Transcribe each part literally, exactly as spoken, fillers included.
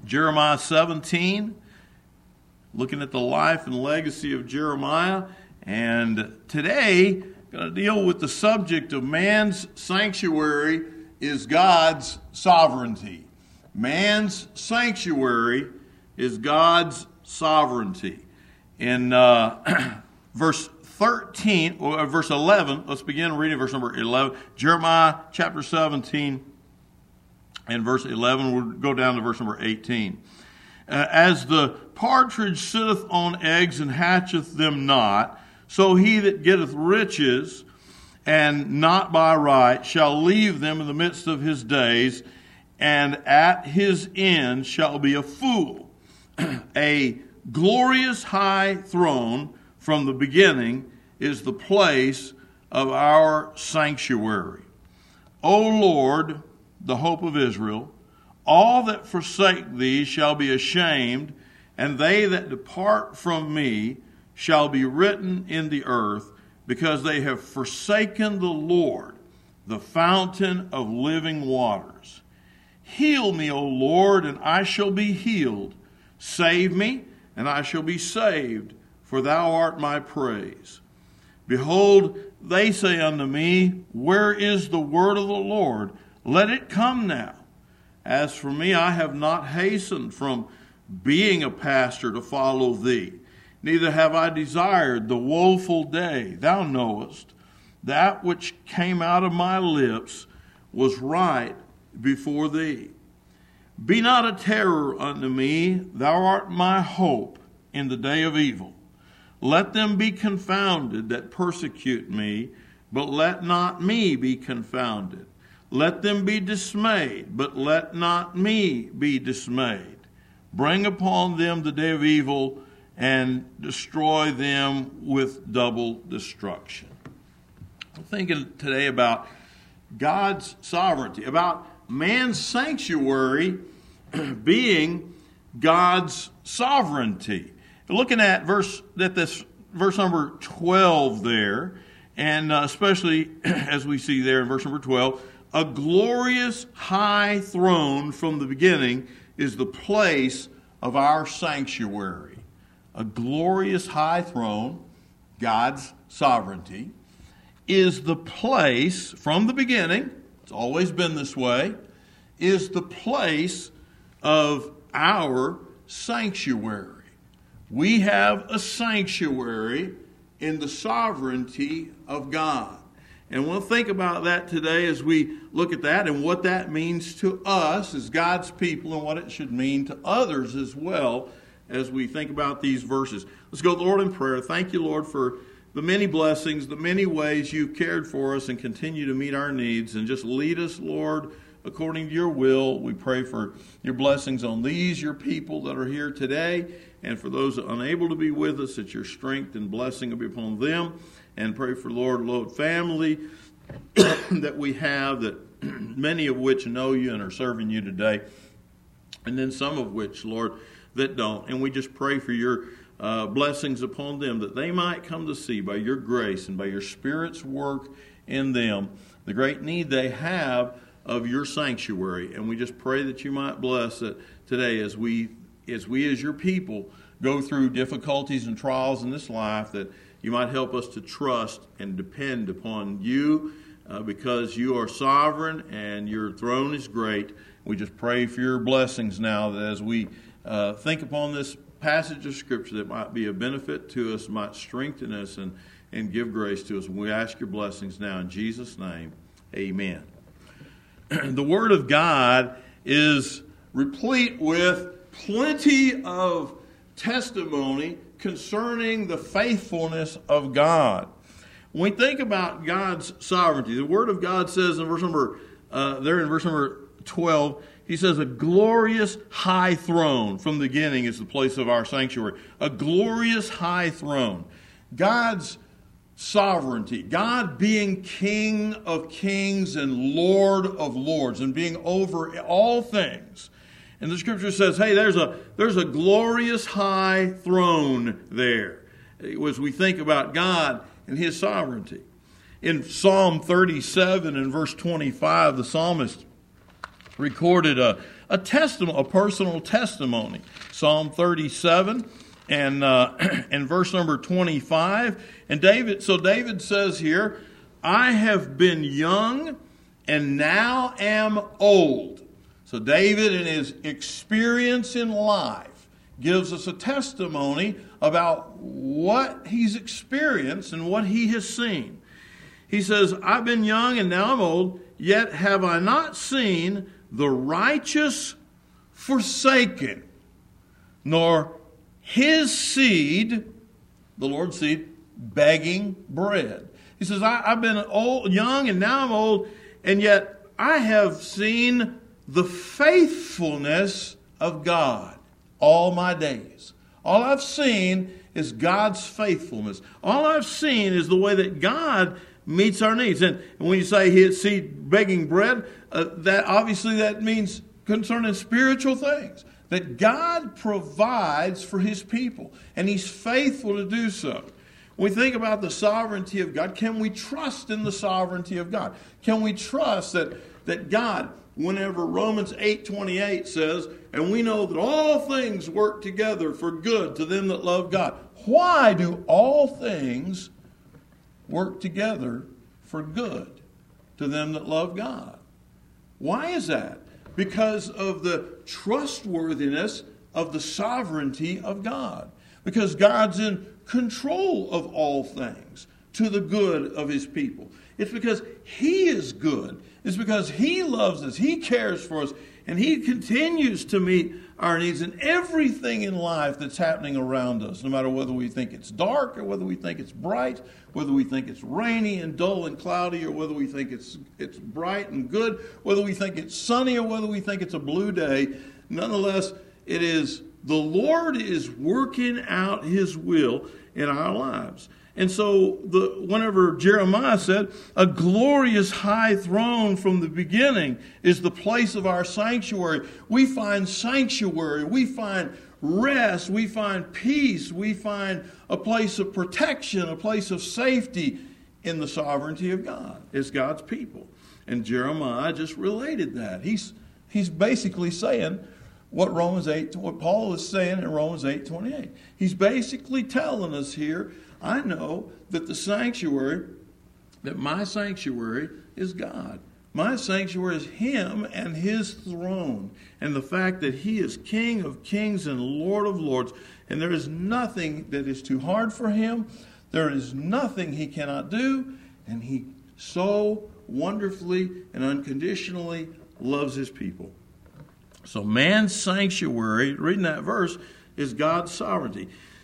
Jeremiah seventeen, looking at the life and legacy of Jeremiah. And today, I'm going to deal with the subject of man's sanctuary is God's sovereignty. Man's sanctuary is God's sovereignty. In uh, verse thirteen, or verse eleven, let's begin reading verse number eleven. Jeremiah chapter seventeen and verse eleven. We'll go down to verse number eighteen. Uh, As the partridge sitteth on eggs and hatcheth them not, so he that getteth riches and not by right shall leave them in the midst of his days, and at his end shall be a fool. A glorious high throne from the beginning is the place of our sanctuary. O Lord, the hope of Israel, all that forsake thee shall be ashamed, and they that depart from me shall be written in the earth, because they have forsaken the Lord, the fountain of living waters. Heal me, O Lord, and I shall be healed. Save me, and I shall be saved, for thou art my praise. Behold, they say unto me, where is the word of the Lord? Let it come now. As for me, I have not hastened from being a pastor to follow thee, neither have I desired the woeful day. Thou knowest, that which came out of my lips was right before thee. Be not a terror unto me, thou art my hope in the day of evil. Let them be confounded that persecute me, but let not me be confounded. Let them be dismayed, but let not me be dismayed. Bring upon them the day of evil, and destroy them with double destruction. I'm thinking today about God's sovereignty, about man's sanctuary being God's sovereignty. Looking at verse at this verse number twelve there, and uh, especially as we see there in verse number twelve, a glorious high throne from the beginning is the place of our sanctuary. A glorious high throne, God's sovereignty, is the place from the beginning, it's always been this way, is the place of our sanctuary. We have a sanctuary in the sovereignty of God. And we'll think about that today as we look at that and what that means to us as God's people and what it should mean to others as well as we think about these verses. Let's go to the Lord in prayer. Thank you, Lord, for the many blessings, the many ways you've cared for us and continue to meet our needs. And just lead us, Lord, according to your will. We pray for your blessings on these, your people that are here today, and for those unable to be with us, that your strength and blessing will be upon them. And pray for, Lord, Lord, family that we have, that many of which know you and are serving you today, and then some of which, Lord, that don't. And we just pray for your uh, blessings upon them, that they might come to see by your grace and by your Spirit's work in them the great need they have of your sanctuary. And we just pray that you might bless it today as we, as we as your people go through difficulties and trials in this life, that you might help us to trust and depend upon you uh, because you are sovereign and your throne is great. We just pray for your blessings now, that as we uh, think upon this passage of Scripture, that might be a benefit to us, might strengthen us and, and give grace to us. And we ask your blessings now in Jesus' name. Amen. The Word of God is replete with plenty of testimony concerning the faithfulness of God. When we think about God's sovereignty, the Word of God says in verse number, uh, there in verse number twelve, he says, a glorious high throne from the beginning is the place of our sanctuary. A glorious high throne. God's sovereignty, God being King of kings and Lord of lords and being over all things. And the Scripture says, hey, there's a there's a glorious high throne there, as we think about God and his sovereignty. In Psalm thirty-seven and verse twenty-five, the psalmist recorded a, a testimony, a personal testimony. Psalm thirty-seven and uh, and verse number twenty-five. And David, so David says here, I have been young and now am old. So David, in his experience in life, gives us a testimony about what he's experienced and what he has seen. He says, I've been young and now I'm old, yet have I not seen the righteous forsaken, nor his seed, the Lord's seed, begging bread. He says, I, I've been old, young and now I'm old, and yet I have seen the faithfulness of God all my days. All I've seen is God's faithfulness. All I've seen is the way that God meets our needs. And when you say his seed begging bread, uh, that obviously that means concerning spiritual things. That God provides for his people, and he's faithful to do so. When we think about the sovereignty of God, can we trust in the sovereignty of God? Can we trust that, that God, whenever Romans eight twenty-eight says, and we know that all things work together for good to them that love God. Why do all things work together for good to them that love God? Why is that? Because of the trustworthiness of the sovereignty of God. Because God's in control of all things to the good of his people. It's because he is good. It's because he loves us. He cares for us. And he continues to meet our needs in everything in life that's happening around us. No matter whether we think it's dark or whether we think it's bright, whether we think it's rainy and dull and cloudy, or whether we think it's it's bright and good, whether we think it's sunny or whether we think it's a blue day. Nonetheless, it is the Lord is working out his will in our lives. And so the, whenever Jeremiah said, a glorious high throne from the beginning is the place of our sanctuary, we find sanctuary, we find rest, we find peace, we find a place of protection, a place of safety in the sovereignty of God. It's God's people. And Jeremiah just related that. He's, he's basically saying what Romans eight, what Paul is saying in Romans eight twenty-eight. He's basically telling us here, I know that the sanctuary, that my sanctuary is God. My sanctuary is him and his throne. And the fact that he is King of kings and Lord of lords. And there is nothing that is too hard for him. There is nothing he cannot do. And he so wonderfully and unconditionally loves his people. So man's sanctuary, reading that verse, is God's sovereignty.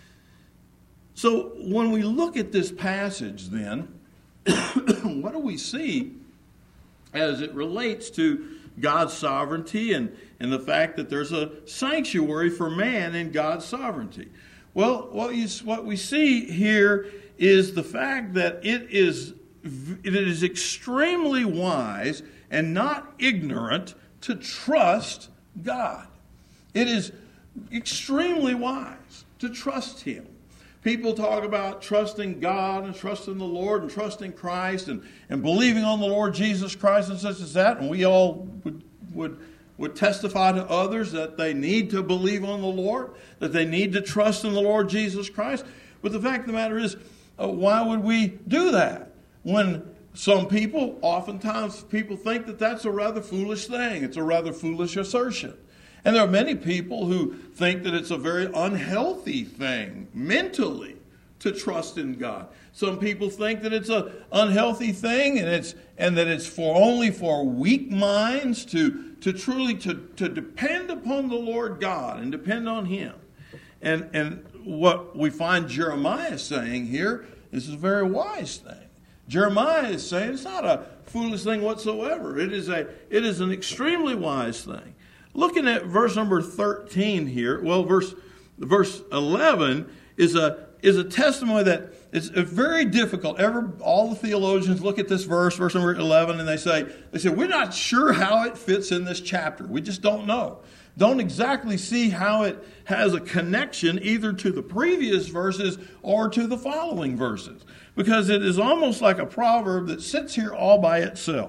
So when we look at this passage then, what do we see as it relates to God's sovereignty and, and the fact that there's a sanctuary for man in God's sovereignty? Well, what, you, what we see here is the fact that it is, it is extremely wise and not ignorant to trust God. It is extremely wise to trust him. People talk about trusting God and trusting the Lord and trusting Christ and, and believing on the Lord Jesus Christ and such as that. And we all would, would, would testify to others that they need to believe on the Lord, that they need to trust in the Lord Jesus Christ. But the fact of the matter is, uh, why would we do that? When some people, oftentimes people think that that's a rather foolish thing. It's a rather foolish assertion. And there are many people who think that it's a very unhealthy thing mentally to trust in God. Some people think that it's an unhealthy thing and it's and that it's for only for weak minds to, to truly to, to depend upon the Lord God and depend on him. And and what we find Jeremiah saying here is a very wise thing. Jeremiah is saying it's not a foolish thing whatsoever. It is a it is an extremely wise thing. Looking at verse number thirteen here, well, verse verse eleven is a is a testimony that it's very difficult. Ever all the theologians look at this verse, verse number eleven, and they say they say we're not sure how it fits in this chapter. We just don't know. Don't exactly see how it has a connection either to the previous verses or to the following verses, because it is almost like a proverb that sits here all by itself.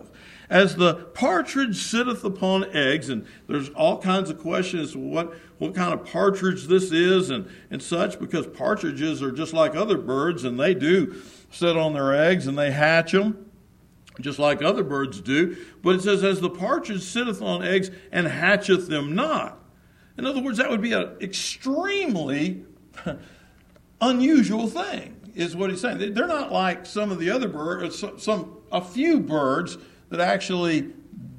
As the partridge sitteth upon eggs, and there's all kinds of questions what what kind of partridge this is and, and such, because partridges are just like other birds, and they do sit on their eggs and they hatch them, just like other birds do. But it says, as the partridge sitteth on eggs and hatcheth them not. In other words, that would be an extremely unusual thing, is what he's saying. They're not like some of the other birds, some a few birds that actually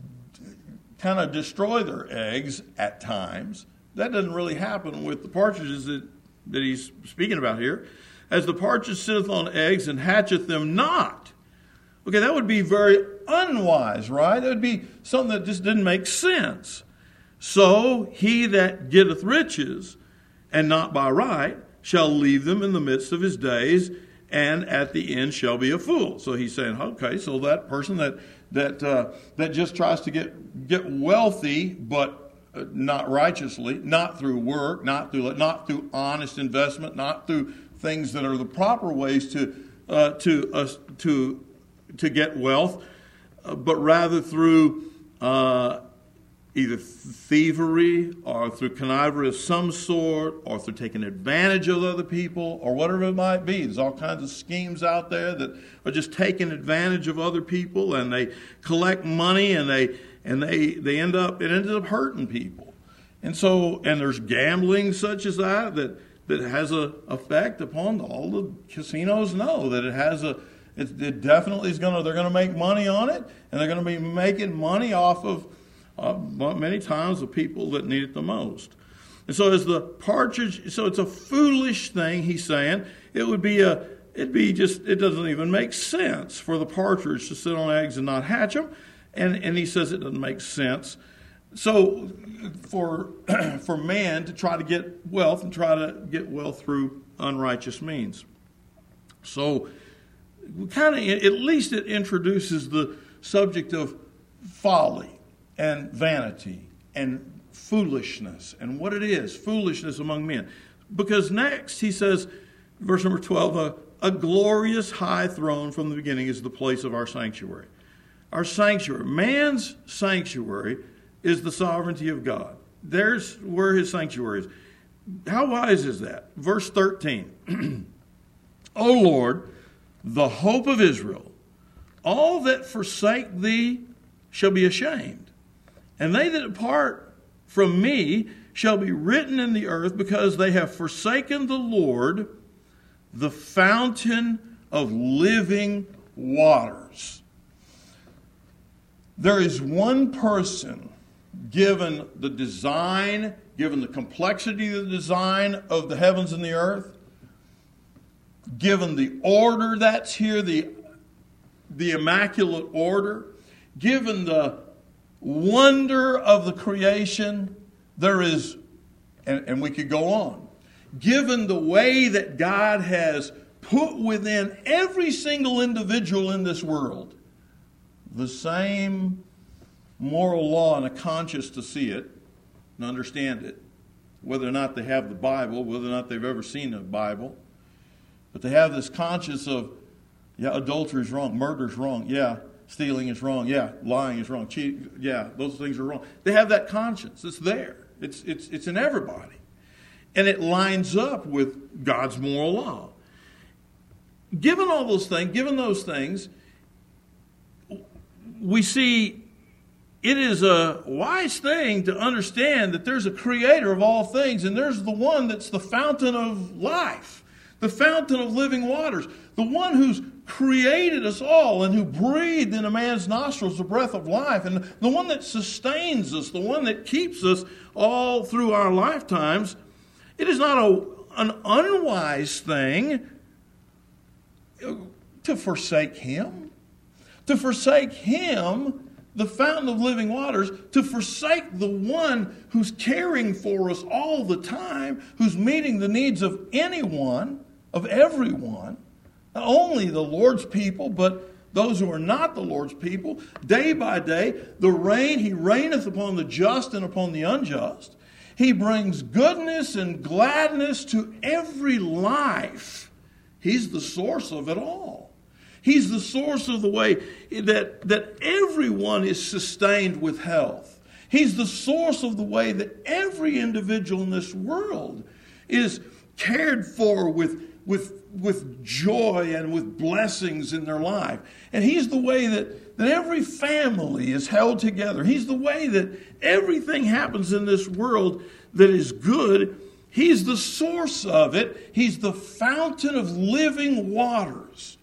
kind of destroy their eggs at times. That doesn't really happen with the partridges that, that he's speaking about here. As the partridge sitteth on eggs and hatcheth them not. Okay, that would be very unwise, right? That would be something that just didn't make sense. So he that getteth riches, and not by right, shall leave them in the midst of his days, and at the end shall be a fool. So he's saying, okay, so that person that that uh, that just tries to get get wealthy, but not righteously, not through work, not through not through honest investment, not through things that are the proper ways to uh, to uh, to to get wealth, uh, but rather through uh, either thievery or through connivery of some sort, or through taking advantage of other people, or whatever it might be. There's all kinds of schemes out there that are just taking advantage of other people, and they collect money, and they and they they end up it ends up hurting people. And so, and there's gambling such as that that that has a effect upon all the casinos. Know that it has a it, it definitely is going to they're going to make money on it, and they're going to be making money off of Uh, many times the people that need it the most. And so as the partridge, so it's a foolish thing, he's saying. It would be a, it'd be just, it doesn't even make sense for the partridge to sit on eggs and not hatch them. And, and he says it doesn't make sense. So for, for man to try to get wealth and try to get wealth through unrighteous means. So kind of, at least it introduces the subject of folly and vanity and foolishness, and what it is, foolishness among men. Because next he says, verse number twelve, a, a glorious high throne from the beginning is the place of our sanctuary. Our sanctuary, man's sanctuary, is the sovereignty of God. There's where his sanctuary is. How wise is that? Verse thirteen, O Lord, the hope of Israel, all that forsake thee shall be ashamed. And they that depart from me shall be written in the earth, because they have forsaken the Lord, the fountain of living waters. There is one person, given the design, given the complexity of the design of the heavens and the earth, given the order that's here, the, the immaculate order, given the wonder of the creation, there is, and, and we could go on, given the way that God has put within every single individual in this world the same moral law and a conscience to see it and understand it, whether or not they have the Bible, whether or not they've ever seen a Bible, but they have this conscience of, yeah, adultery is wrong, murder is wrong, yeah, stealing is wrong. Yeah, lying is wrong. Cheating, yeah, those things are wrong. They have that conscience. It's there. It's it's it's in everybody. And it lines up with God's moral law. Given all those things, given those things, we see it is a wise thing to understand that there's a creator of all things, and there's the one that's the fountain of life, the fountain of living waters, the one who's created us all and who breathed in a man's nostrils the breath of life, and the one that sustains us, the one that keeps us all through our lifetimes. It is not a, an unwise thing to forsake him, to forsake him, the fountain of living waters, to forsake the one who's caring for us all the time, who's meeting the needs of anyone, of everyone. Not only the Lord's people, but those who are not the Lord's people. Day by day, the rain, he reigneth upon the just and upon the unjust. He brings goodness and gladness to every life. He's the source of it all. He's the source of the way that, that everyone is sustained with health. He's the source of the way that every individual in this world is cared for with, with, with joy and with blessings in their life. And He's the way that, that every family is held together. He's the way that everything happens in this world that is good. He's the source of it. He's the fountain of living waters.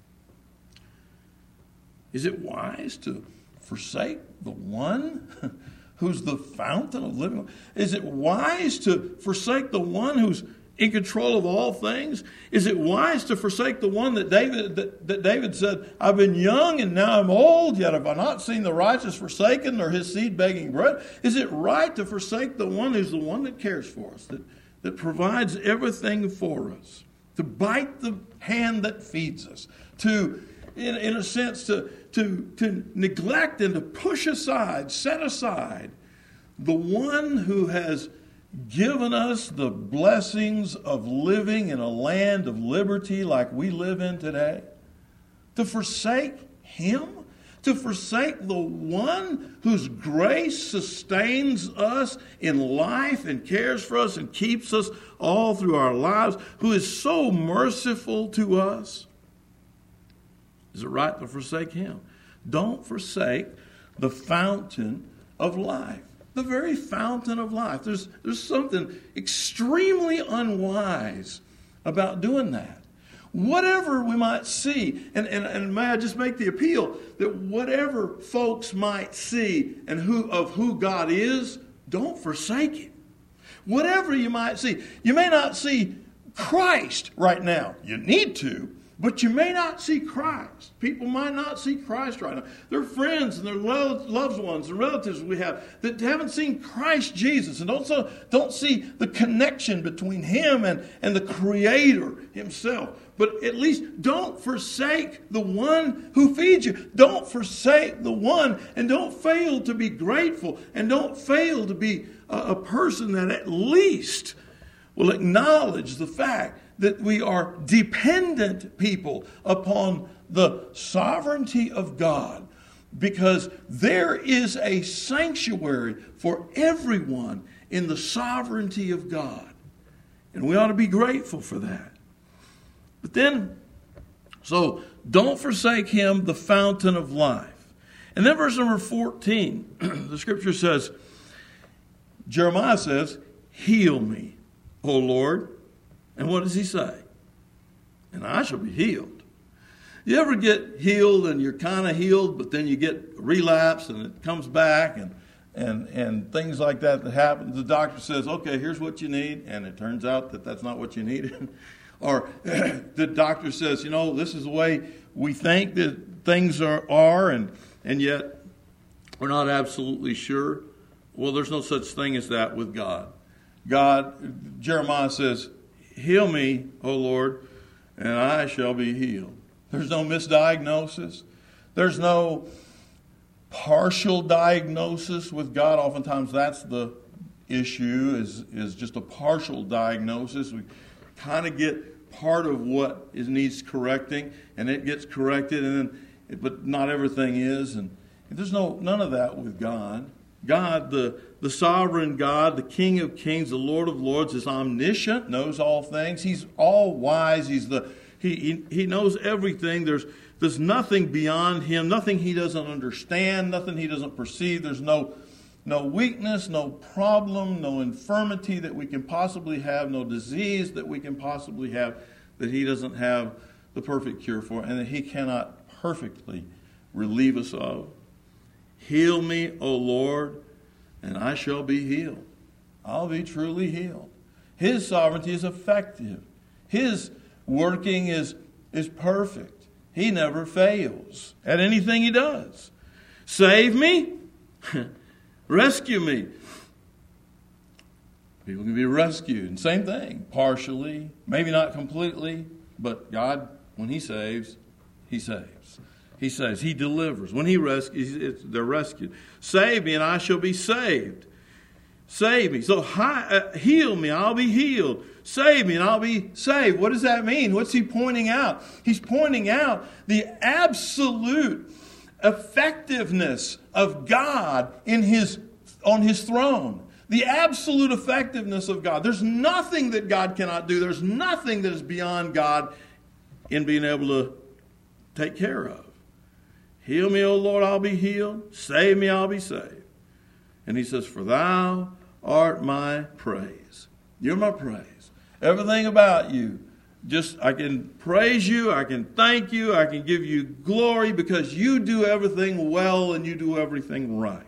Is it wise to forsake the one who's the fountain of living waters? Is it wise to forsake the one who's in control of all things? Is it wise to forsake the one that David that, that David said, I've been young and now I'm old, yet have I not seen the righteous forsaken nor his seed begging bread? Is it right to forsake the one who's the one that cares for us, that, that provides everything for us, to bite the hand that feeds us, to, in, in a sense, to, to, to neglect and to push aside, set aside the one who has given us the blessings of living in a land of liberty like we live in today? To forsake Him? To forsake the one whose grace sustains us in life and cares for us and keeps us all through our lives, who is so merciful to us? Is it right to forsake Him? Don't forsake the fountain of life. The very fountain of life. There's, there's something extremely unwise about doing that. Whatever we might see, and, and, and may I just make the appeal that whatever folks might see and who of who God is, don't forsake Him. Whatever you might see. You may not see Christ right now. You need to. But you may not see Christ. People might not see Christ right now. Their friends and their loved ones and relatives we have that haven't seen Christ Jesus and also don't see the connection between Him and, and the Creator Himself. But at least don't forsake the one who feeds you. Don't forsake the one, and don't fail to be grateful, and don't fail to be a, a person that at least will acknowledge the fact that we are dependent people upon the sovereignty of God, because there is a sanctuary for everyone in the sovereignty of God. And we ought to be grateful for that. But then, so don't forsake Him, the fountain of life. And then verse number fourteen, the scripture says, Jeremiah says, heal me, O Lord. And what does he say? And I shall be healed. You ever get healed and you're kind of healed, but then you get relapse and it comes back and, and, and things like that that happen? The doctor says, okay, here's what you need. And it turns out that that's not what you needed. Or the doctor says, you know, this is the way we think that things are, are and, and yet we're not absolutely sure. Well, there's no such thing as that with God. God, Jeremiah says, heal me, O Lord, and I shall be healed. There's no misdiagnosis. There's no partial diagnosis with God. Oftentimes that's the issue, is, is just a partial diagnosis. We kind of get part of what is needs correcting, and it gets corrected, and then, but not everything is. And there's no none of that with God. God, the, the sovereign God, the King of kings, the Lord of lords, is omniscient, knows all things. He's all wise. He's the he he, he knows everything. There's there's nothing beyond Him, nothing He doesn't understand, nothing He doesn't perceive. There's no no weakness, no problem, no infirmity that we can possibly have, no disease that we can possibly have that He doesn't have the perfect cure for, and that He cannot perfectly relieve us of. Heal me, O Lord, and I shall be healed. I'll be truly healed. His sovereignty is effective. His working is, is perfect. He never fails at anything He does. Save me. Rescue me. People can be rescued. And same thing, partially, maybe not completely, but God, when He saves, He saves. He says, He delivers. When He rescues, it's, they're rescued. Save me and I shall be saved. save me. So hi, uh, heal me, I'll be healed. Save me and I'll be saved. What does that mean? What's he pointing out? He's pointing out the absolute effectiveness of God in his on his throne. The absolute effectiveness of God. There's nothing that God cannot do. There's nothing that is beyond God in being able to take care of. Heal me, O Lord, I'll be healed. Save me, I'll be saved. And he says, for thou art my praise. You're my praise. Everything about you. Just, I can praise you, I can thank you, I can give you glory because you do everything well and you do everything right.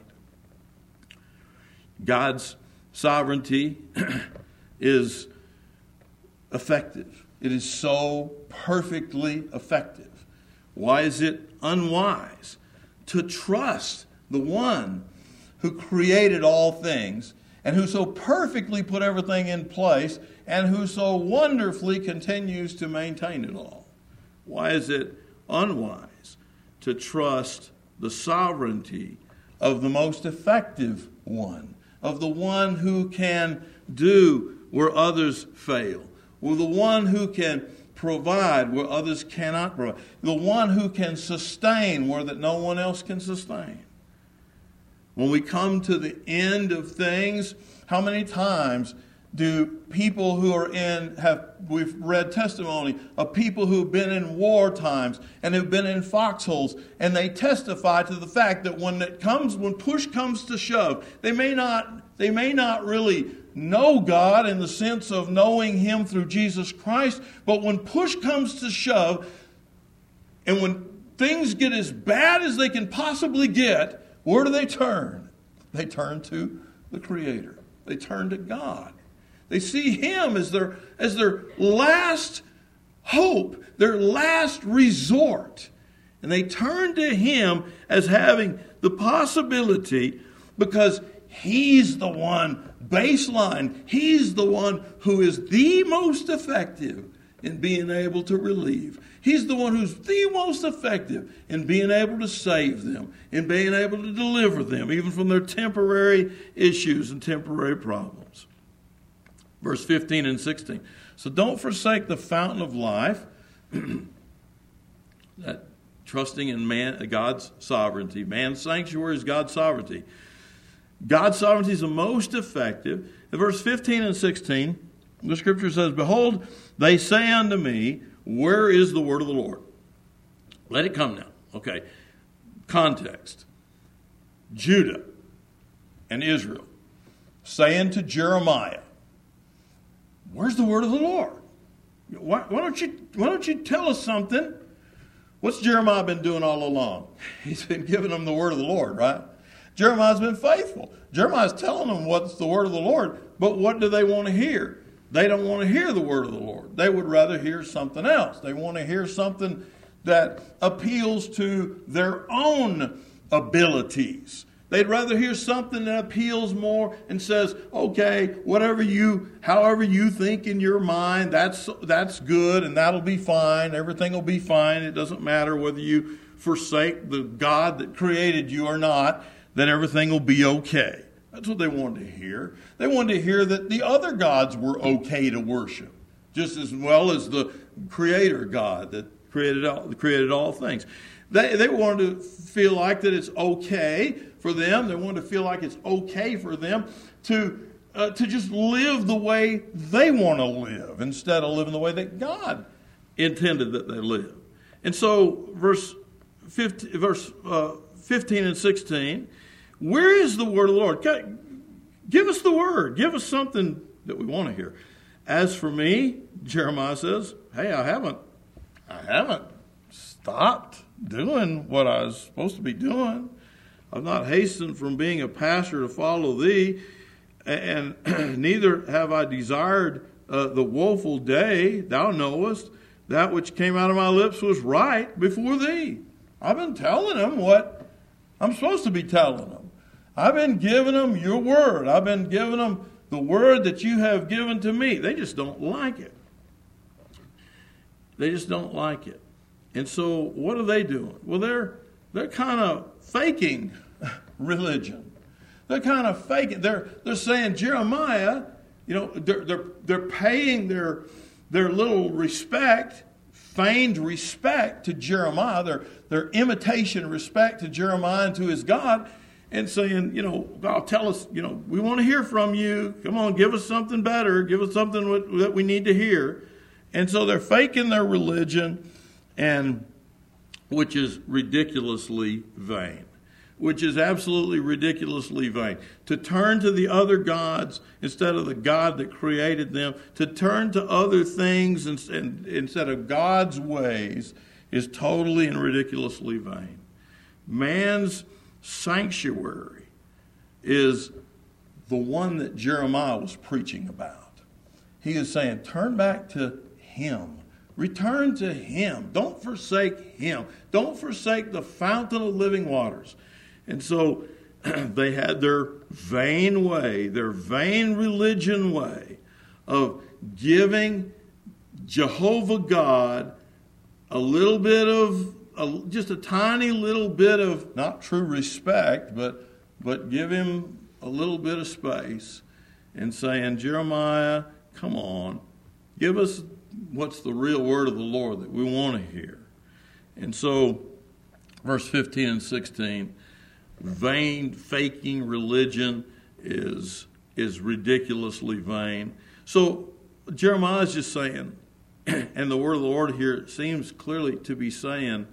God's sovereignty is effective. It is so perfectly effective. Why is it unwise to trust the one who created all things and who so perfectly put everything in place and who so wonderfully continues to maintain it all? Why is it unwise to trust the sovereignty of the most effective one, of the one who can do where others fail, or the one who can provide where others cannot provide, the one who can sustain where that no one else can sustain? When we come to the end of things, how many times do people who are in, have we've read testimony of people who've been in war times and have been in foxholes, and they testify to the fact that when it comes, when push comes to shove, they may not, they may not really know God in the sense of knowing Him through Jesus Christ, but when push comes to shove, and when things get as bad as they can possibly get, where do they turn? They turn to the Creator. They turn to God. They see Him as their, as their last hope, their last resort. And they turn to Him as having the possibility, because He's the one, baseline, He's the one who is the most effective in being able to relieve. He's the one who's the most effective in being able to save them, in being able to deliver them, even from their temporary issues and temporary problems. Verse fifteen and sixteen. So don't forsake the fountain of life, that trusting in man, God's sovereignty. Man's sanctuary is God's sovereignty. God's sovereignty is the most effective. In verse fifteen and sixteen, the scripture says, behold, they say unto me, where is the word of the Lord? Let it come now. Okay. Context. Judah and Israel saying to Jeremiah, where's the word of the Lord? Why, why don't you, why don't you tell us something? What's Jeremiah been doing all along? He's been giving them the word of the Lord, right? Jeremiah's been faithful. Jeremiah's telling them what's the word of the Lord, but what do they want to hear? They don't want to hear the word of the Lord. They would rather hear something else. They want to hear something that appeals to their own abilities. They'd rather hear something that appeals more and says, okay, whatever you, however you think in your mind, that's that's good and that'll be fine. Everything will be fine. It doesn't matter whether you forsake the God that created you or not, that everything will be okay. That's what they wanted to hear. They wanted to hear that the other gods were okay to worship, just as well as the Creator God that created all, created all things. They, they wanted to feel like that it's okay for them. They wanted to feel like it's okay for them to, uh, to just live the way they want to live instead of living the way that God intended that they live. And so verse fifteen, verse uh, fifteen and sixteen, where is the word of the Lord? Give us the word. Give us something that we want to hear. As for me, Jeremiah says, hey, I haven't, I haven't stopped doing what I was supposed to be doing. I've not hastened from being a pastor to follow thee, and neither have I desired uh, the woeful day. Thou knowest that which came out of my lips was right before thee. I've been telling them what I'm supposed to be telling them. I've been giving them your word. I've been giving them the word that you have given to me. They just don't like it. They just don't like it. And so what are they doing? Well, they're they're kind of faking religion. They're They're kind of faking. They're they're saying Jeremiah, you know, they're they're they're paying their their little respect, feigned respect to Jeremiah, their their imitation respect to Jeremiah and to his God, and saying, you know, God, tell us, you know, we want to hear from you. Come on, give us something better. Give us something that we need to hear. And so they're faking their religion, and which is ridiculously vain. Which is absolutely ridiculously vain. To turn to the other gods instead of the God that created them, to turn to other things instead of God's ways, is totally and ridiculously vain. Man's sanctuary is the one that Jeremiah was preaching about. He is saying, turn back to him. Return to him. Don't forsake him. Don't forsake the fountain of living waters. And so they had their vain way, their vain religion way of giving Jehovah God a little bit of, a, just a tiny little bit of, not true respect, but, but give him a little bit of space and saying, Jeremiah, come on, give us what's the real word of the Lord that we want to hear. And so, verse fifteen and sixteen, vain, faking religion is, is ridiculously vain. So Jeremiah is just saying, and the word of the Lord here seems clearly to be saying,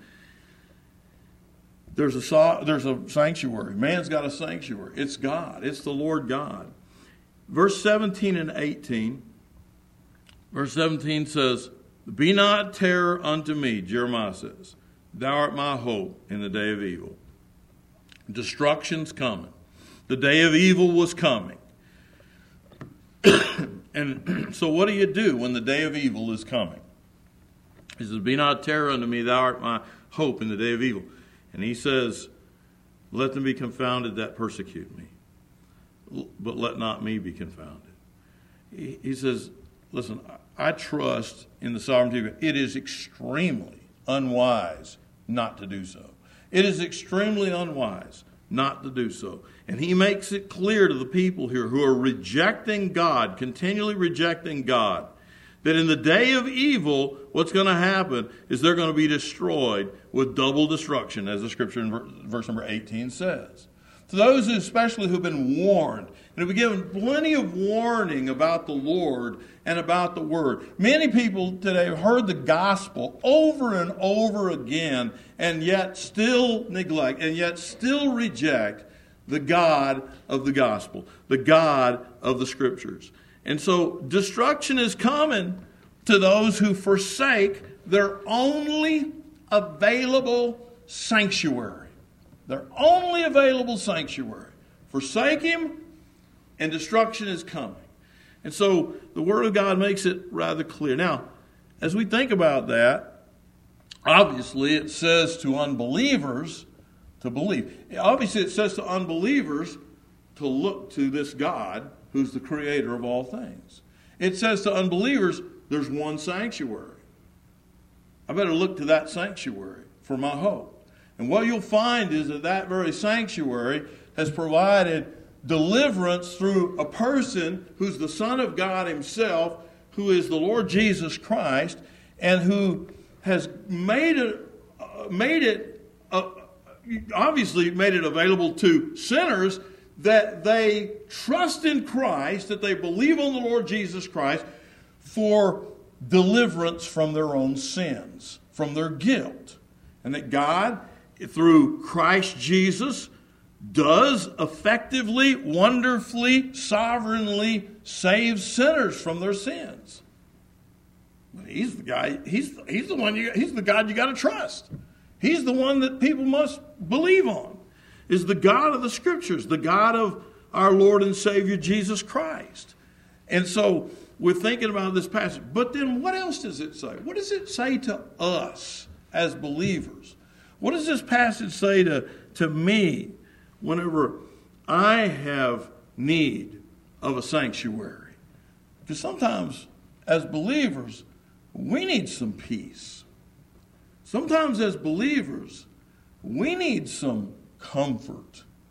there's a, there's a sanctuary. Man's got a sanctuary. It's God. It's the Lord God. Verse seventeen and eighteen, verse seventeen says, be not terror unto me, Jeremiah says. Thou art my hope in the day of evil. Destruction's coming. The day of evil was coming. And so what do you do when the day of evil is coming? He says, be not terror unto me, thou art my hope in the day of evil. And he says, let them be confounded that persecute me, but let not me be confounded. He, he says, listen, I trust in the sovereignty of God. It is extremely unwise not to do so. It is extremely unwise not to do so. And he makes it clear to the people here who are rejecting God, continually rejecting God, that in the day of evil, what's going to happen is they're going to be destroyed with double destruction, as the scripture in verse number eighteen says. To those who especially who've been warned, and have been given plenty of warning about the Lord and about the Word. Many people today have heard the gospel over and over again, and yet still neglect, and yet still reject the God of the gospel, the God of the Scriptures. And so destruction is coming to those who forsake their only available sanctuary. Their only available sanctuary. Forsake him, and destruction is coming. And so the Word of God makes it rather clear. Now, as we think about that, obviously it says to unbelievers to believe. Obviously it says to unbelievers to look to this God who's the creator of all things. It says to unbelievers, there's one sanctuary. I better look to that sanctuary for my hope. And what you'll find is that that very sanctuary has provided deliverance through a person who's the Son of God himself, who is the Lord Jesus Christ, and who has made it, uh, made it uh, obviously made it available to sinners that they trust in Christ, that they believe on the Lord Jesus Christ for deliverance from their own sins, from their guilt. And that God, through Christ Jesus, does effectively, wonderfully, sovereignly save sinners from their sins. But he's the guy, he's, he's the one, you, he's the God you got to trust. He's the one that people must believe on. Is the God of the Scriptures, the God of our Lord and Savior Jesus Christ. And so we're thinking about this passage. But then what else does it say? What does it say to us as believers? What does this passage say to, to me whenever I have need of a sanctuary? Because sometimes as believers, we need some peace. Sometimes as believers, we need some comfort.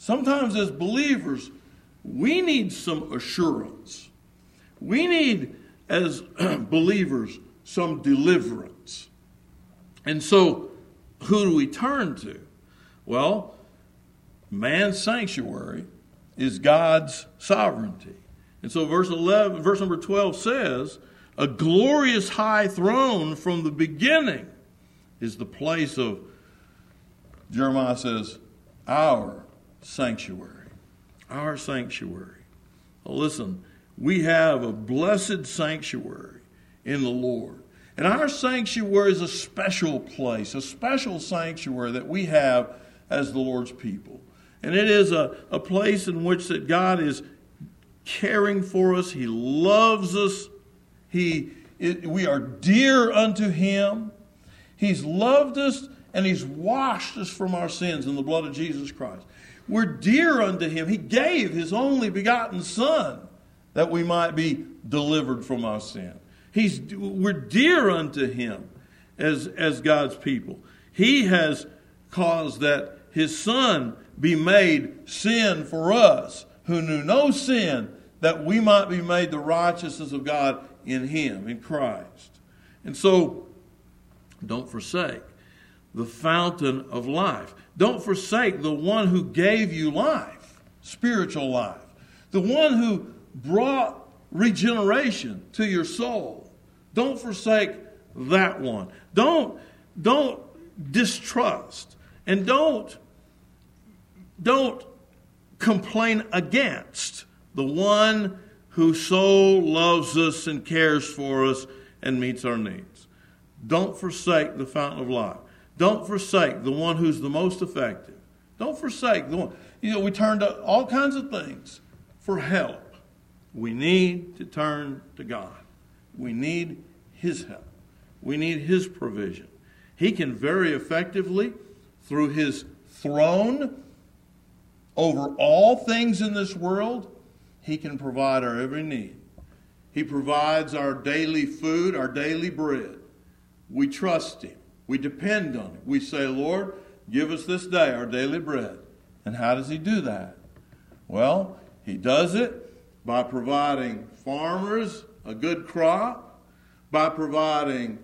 Sometimes as believers, we need some assurance. We need, as believers, some deliverance. And so, who do we turn to? Well, man's sanctuary is God's sovereignty. And so verse eleven, verse number twelve says, a glorious high throne from the beginning is the place of, Jeremiah says, our sanctuary. Our sanctuary. Well, listen, we have a blessed sanctuary in the Lord. And our sanctuary is a special place, a special sanctuary that we have as the Lord's people. And it is a, a place in which that God is caring for us. He loves us. He, it, we are dear unto Him. He's loved us and He's washed us from our sins in the blood of Jesus Christ. We're dear unto Him. He gave His only begotten Son that we might be delivered from our sin. He's, we're dear unto Him as, as God's people. He has caused that His Son be made sin for us, who knew no sin, that we might be made the righteousness of God in Him, in Christ. And so, don't forsake the fountain of life. Don't forsake the one who gave you life, spiritual life. The one who brought regeneration to your soul. Don't forsake that one. Don't, don't distrust. And don't, don't complain against the one who so loves us and cares for us and meets our needs. Don't forsake the fountain of life. Don't forsake the one who's the most effective. Don't forsake the one. You know, we turn to all kinds of things for help. We need to turn to God. We need His help. We need His provision. He can very effectively, through His throne over all things in this world, He can provide our every need. He provides our daily food, our daily bread. We trust Him. We depend on Him. We say, Lord, give us this day our daily bread. And how does He do that? Well, He does it by providing farmers a good crop, by providing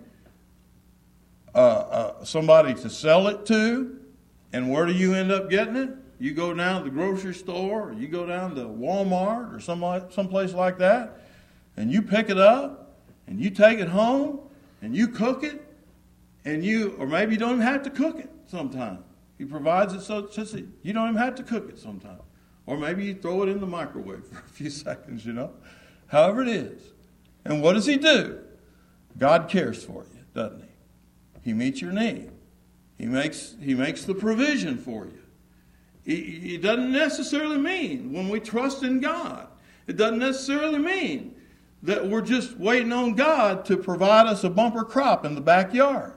uh, uh, somebody to sell it to. And where do you end up getting it? You go down to the grocery store, or you go down to Walmart or some someplace like that, and you pick it up, and you take it home, and you cook it, and you, or maybe you don't even have to cook it sometimes. He provides it so just you don't even have to cook it sometimes. Or maybe you throw it in the microwave for a few seconds, you know. However it is. And what does He do? God cares for you, doesn't He? He meets your need. He makes, he makes the provision for you. It, it doesn't necessarily mean, when we trust in God, it doesn't necessarily mean that we're just waiting on God to provide us a bumper crop in the backyard.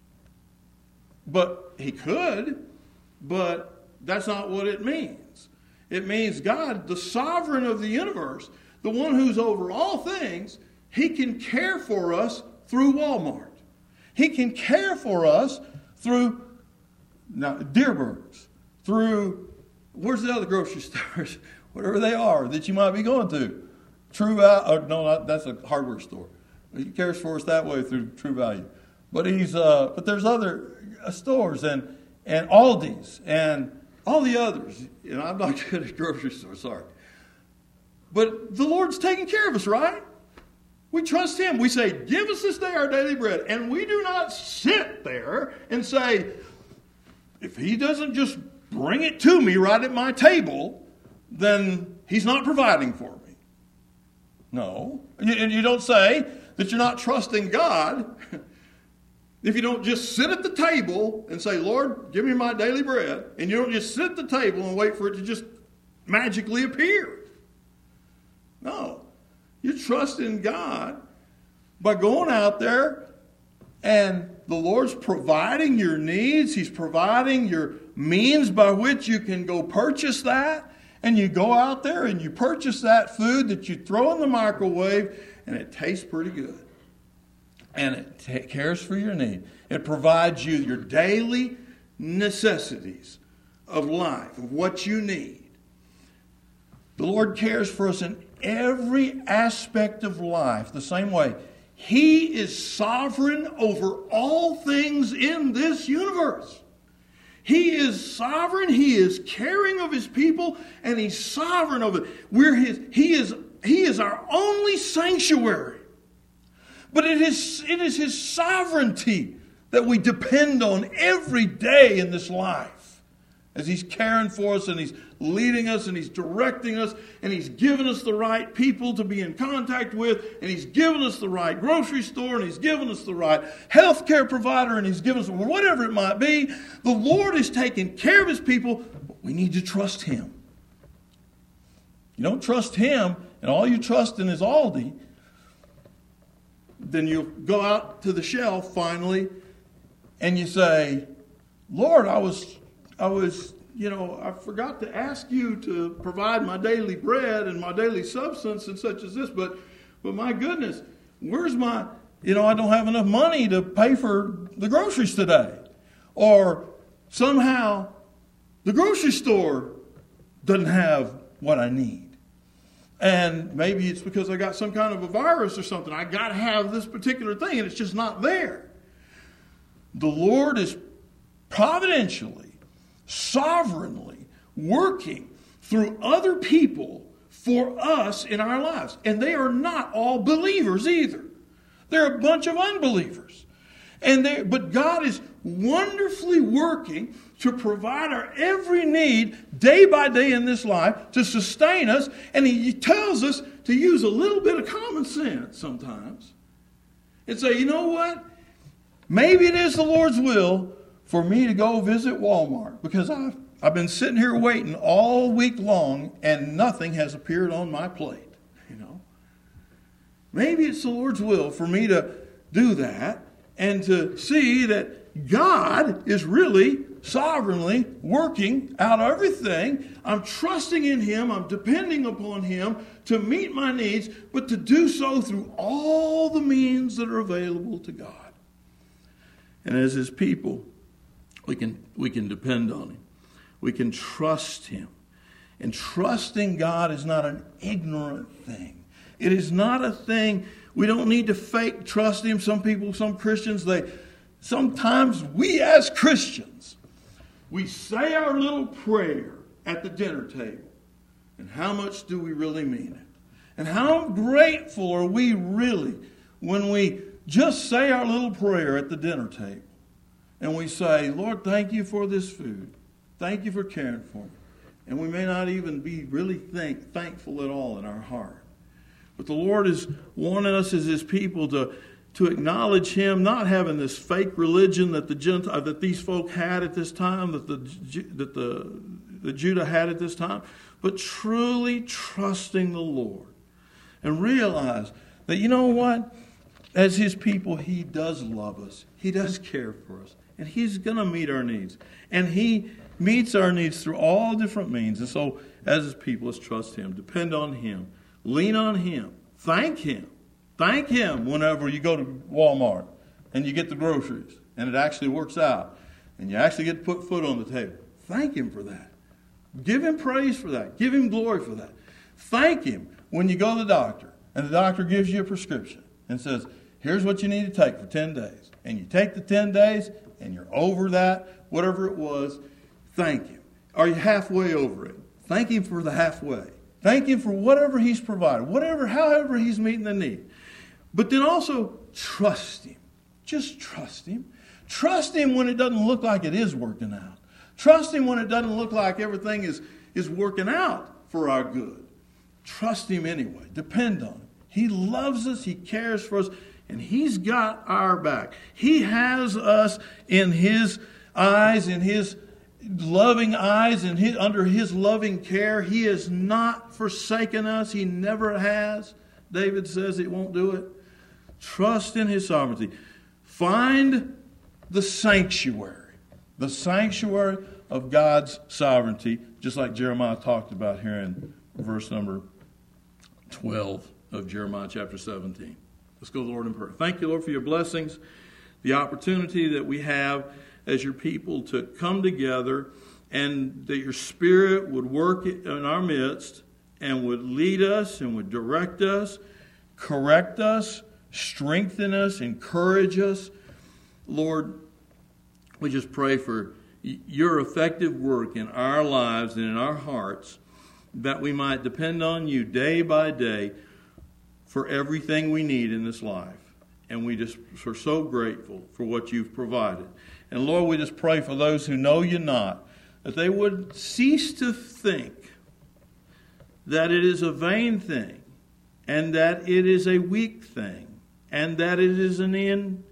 But He could, but that's not what it means. It means God, the sovereign of the universe, the one who's over all things, He can care for us through Walmart. He can care for us through now, Deerbergs, through, where's the other grocery stores? Whatever they are that you might be going to. True Value, or no, not, that's a hardware store. He cares for us that way through True Value. But he's, uh, but there's other stores and and Aldi's and all the others. You know, I'm not good at grocery stores, sorry. But the Lord's taking care of us, right? We trust Him. We say, give us this day our daily bread. And we do not sit there and say, if He doesn't just bring it to me right at my table, then He's not providing for me. No. And you don't say that you're not trusting God if you don't just sit at the table and say, Lord, give me my daily bread. And you don't just sit at the table and wait for it to just magically appear. No. You trust in God by going out there and the Lord's providing your needs. He's providing your means by which you can go purchase that. And you go out there and you purchase that food that you throw in the microwave and it tastes pretty good. And it t- cares for your need. It provides you your daily necessities of life, of what you need. The Lord cares for us in every aspect of life the same way. He is sovereign over all things in this universe. He is sovereign. He is caring of his people, and he's sovereign over it. We're his, he is, he is our only sanctuary. But it is, it is his sovereignty that we depend on every day in this life. As he's caring for us and he's leading us and he's directing us and he's given us the right people to be in contact with and he's given us the right grocery store and he's given us the right health care provider and he's given us whatever it might be. The Lord is taking care of his people, but we need to trust him. You don't trust him and all you trust in is Aldi, then you go out to the shelf finally and you say, Lord, I was... I was, you know, I forgot to ask you to provide my daily bread and my daily substance and such as this, but, but my goodness, where's my, you know, I don't have enough money to pay for the groceries today. Or somehow the grocery store doesn't have what I need. And maybe it's because I got some kind of a virus or something. I got to have this particular thing and it's just not there. The Lord is providentially, sovereignly working through other people for us in our lives. And they are not all believers either. They're a bunch of unbelievers. And they, but God is wonderfully working to provide our every need day by day in this life to sustain us. And he tells us to use a little bit of common sense sometimes and say, you know what? Maybe it is the Lord's will for me to go visit Walmart because I've, I've been sitting here waiting all week long and nothing has appeared on my plate. You know, maybe it's the Lord's will for me to do that and to see that God is really sovereignly working out everything. I'm trusting in him. I'm depending upon him to meet my needs, but to do so through all the means that are available to God. And as his people, We can, we can depend on him. We can trust him. And trusting God is not an ignorant thing. It is not a thing, we don't need to fake trust him. Some people, some Christians, they sometimes we as Christians, we say our little prayer at the dinner table. And how much do we really mean it? And how grateful are we really when we just say our little prayer at the dinner table? And we say, Lord, thank you for this food. Thank you for caring for me. And we may not even be really think, thankful at all in our heart. But the Lord is wanting us as his people to, to acknowledge him, not having this fake religion that the Gentile, that these folk had at this time, that the that the, the Judah had at this time, but truly trusting the Lord. And realize that, you know what? As his people, he does love us. He does care for us. And he's going to meet our needs. And he meets our needs through all different means. And so, as his people, let's trust him. Depend on him. Lean on him. Thank him. Thank him whenever you go to Walmart and you get the groceries. And it actually works out. And you actually get to put food on the table. Thank him for that. Give him praise for that. Give him glory for that. Thank him when you go to the doctor. And the doctor gives you a prescription. And says, here's what you need to take for ten days. And you take the ten days. And you're over that, whatever it was, thank him. Are you halfway over it? Thank him for the halfway. Thank him for whatever he's provided, whatever, however he's meeting the need. But then also trust him. Just trust him. Trust him when it doesn't look like it is working out. Trust him when it doesn't look like everything is, is working out for our good. Trust him anyway. Depend on him. He loves us. He cares for us. And he's got our back. He has us in his eyes, in his loving eyes, and his, under his loving care. He has not forsaken us. He never has. David says he won't do it. Trust in his sovereignty. Find the sanctuary. The sanctuary of God's sovereignty, just like Jeremiah talked about here in verse number twelve of Jeremiah chapter seventeen. Let's go to the Lord in prayer. Thank you, Lord, for your blessings, the opportunity that we have as your people to come together and that your Spirit would work in our midst and would lead us and would direct us, correct us, strengthen us, encourage us. Lord, we just pray for your effective work in our lives and in our hearts, that we might depend on you day by day for everything we need in this life. And we just are so grateful for what you've provided. And Lord, we just pray for those who know you not, that they would cease to think that it is a vain thing, and that it is a weak thing, and that it is an in,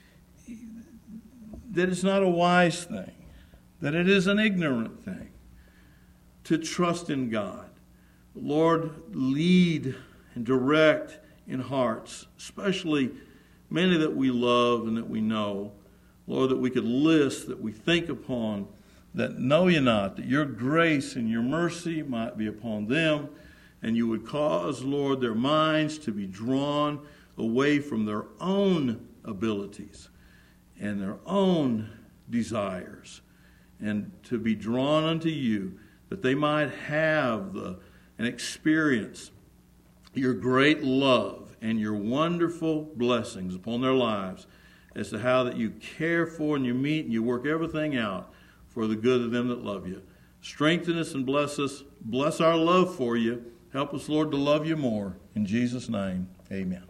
that it's not a wise thing, that it is an ignorant thing to trust in God. Lord, lead and direct in hearts, especially many that we love and that we know. Lord, that we could list, that we think upon, that know you not, that your grace and your mercy might be upon them, and you would cause, Lord, their minds to be drawn away from their own abilities and their own desires, and to be drawn unto you, that they might have the, and experience your great love and your wonderful blessings upon their lives, as to how that you care for and you meet and you work everything out for the good of them that love you. Strengthen us and bless us. Bless our love for you. Help us, Lord, to love you more. In Jesus' name, amen.